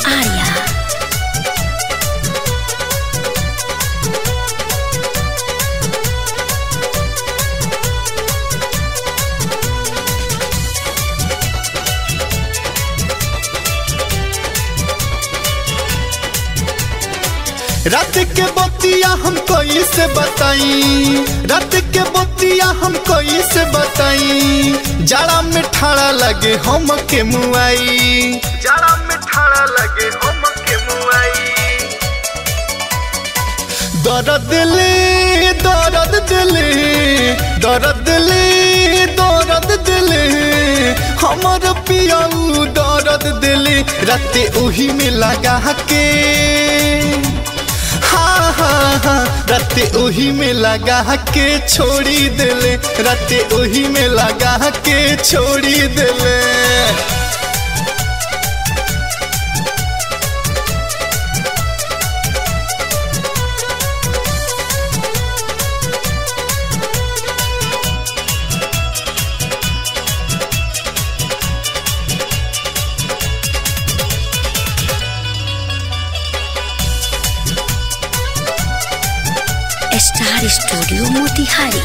Arya. रात के बतिया हम कैसे बताई, रात के बतिया हम कैसे बताई। जाड़ा में ठाड़ा लगे हम के मुआई, जाड़ा में ठाड़ा लगे हम के मुआई। दर्द दिले दर्द दिले दर्द दिले दर्द दिले हमर पियाऊ दर्द दिले। राते ओही में लगा के राते ओही में लगा के छोड़ी देले, राते ओही में लगा के छोड़ी देले। Star Studio Motihari.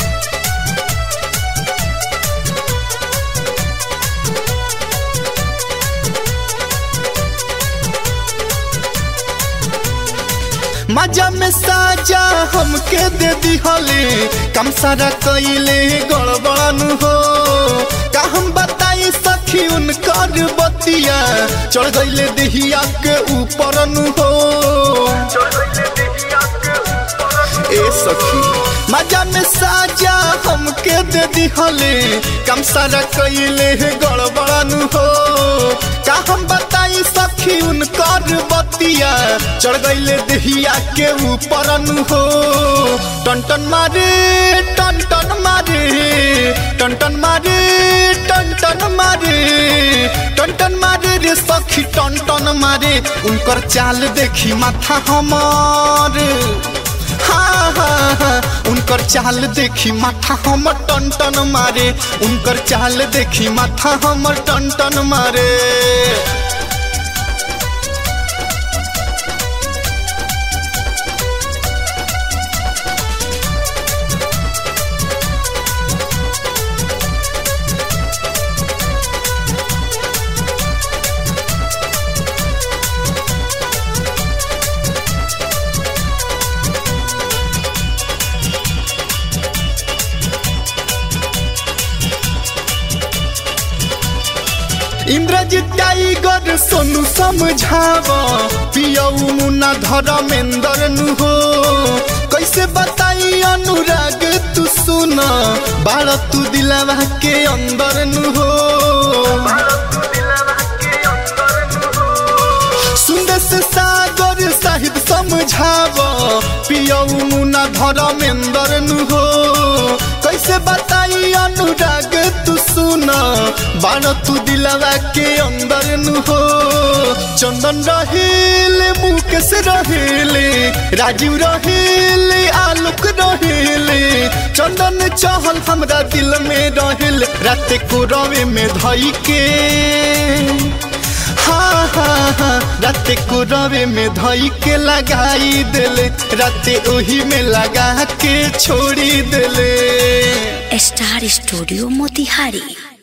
मजा में साजा हमके दे दिहले, कम सारा कइले गड़बड़न हो। का हम बताई सखी उनकर बतिया, चढ़ गइले देहिया के ऊपर हो। ए सखी मजा में साजा हमके दे दिहले, कम सारा कइले गड़बड़न हो। का हम बताई सखी उनकर बतिया, चढ़ गइले देहिया के ऊपर हो। टन टन मारे टन टन मारे टन टन मारे टन टन मारे टन टन मारे रे सखी टन टन मारे। उनकर चाल देखी माथा हमार, उनकर चाल देखी माथा हमर टन टन मारे। उनकर चाल देखी माथा हमर टन टन मारे। इंद्रजीत टाइगर सोनू समझावा, पियऊ मुन्ना धर्मेंद्र नु हो। कैसे बताई अनुराग तू सुना, बाल तू दिलवा के अंदर नु हो। सुंदर से सागर साहिब समझावा, पियऊ मुन्ना धर्मेंद्र नु हो। कैसे बताई अनुराग तू सुना, बाण तू दिलवा के अंदर नु हो। चंदन रहेले, मुकेश रहेले, राजीव रहेले, आलोक रहेले। चंदन चहल हमरा दिल में रहेले, रात को रवे में धई के रात को रवे में धई के लगाई देले। राते ओही में लगा के छोड़ी देले। Star Studio Motihari.